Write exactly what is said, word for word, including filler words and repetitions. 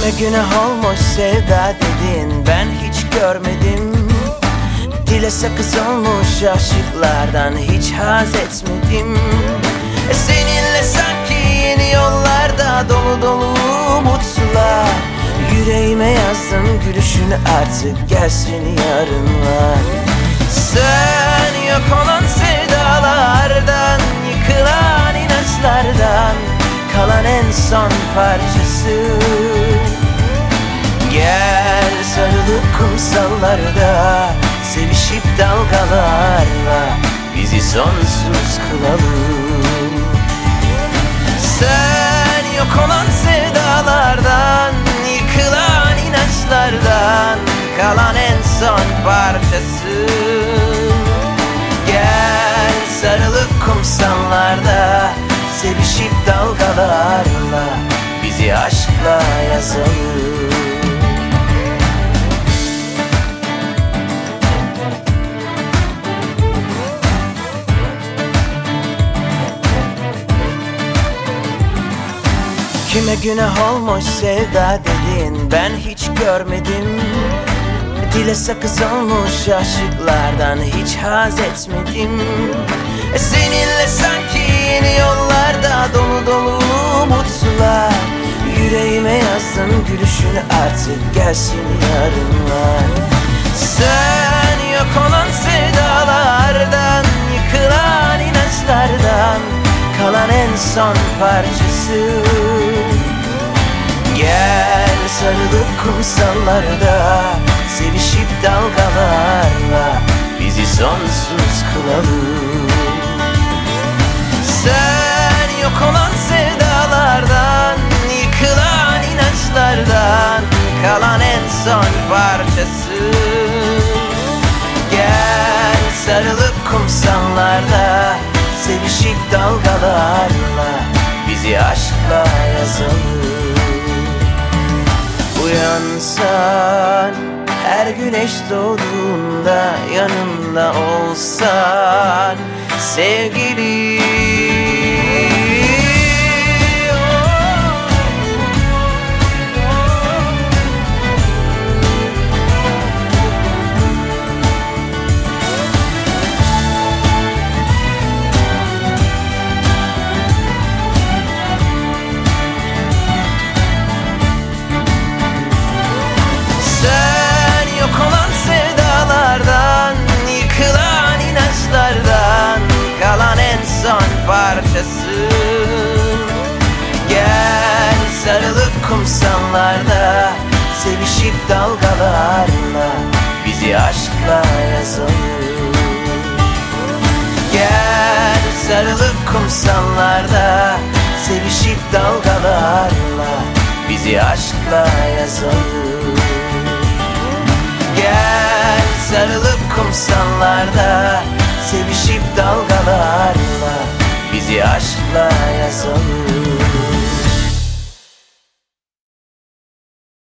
Kime günah olmuş sevda dedin, ben hiç görmedim. Dile sakız olmuş aşıklardan hiç haz etmedim. e Seninle sanki yeni yollarda dolu dolu umutlar. Yüreğime yazdım gülüşünü, artık gelsin yarınlar. Sen yok olan sevdalardan, yıkılan inançlardan kalan en son parçası. Gel sarılıp kumsallarda, sevişip dalgalarla bizi sonsuz kılalım. Sen yok olan sevdalardan, yıkılan inançlardan kalan en son parçası. Gel sarılıp kumsallarda, sevişip dalgalarla bizi aşkla yazalım. Kime günah olmuş sevda dedin, ben hiç görmedim. Dile sakız olmuş aşıklardan hiç haz etmedim. e Seninle sanki yeni yollarda dolu dolu umutlar. Yüreğime yazdım gülüşünü, artık gelsin yarınlar. Sen yok olan sevdalardan, yıkılan inançlardan kalan en son parçası. Gel sarılıp kumsallarda, sevişip dalgalarla bizi sonsuz kılalım. Sen yok olan sevdalardan, yıkılan inançlardan kalan en son parçası. Gel sarılıp kumsallarda, sevişip dalgalarla bizi aşkla yazalım. Uyansan, her güneş doğduğunda yanımda olsan sevgilim. Kalan en son parçası. Gel sarılıp kumsallarda, sevişip dalgalarla bizi aşkla yazalım. Gel sarılıp kumsallarda, sevişip dalgalarla bizi aşkla yazalım. Gel sarılıp kumsallarda, sevişip dalgalarla bizi aşkla yazalım.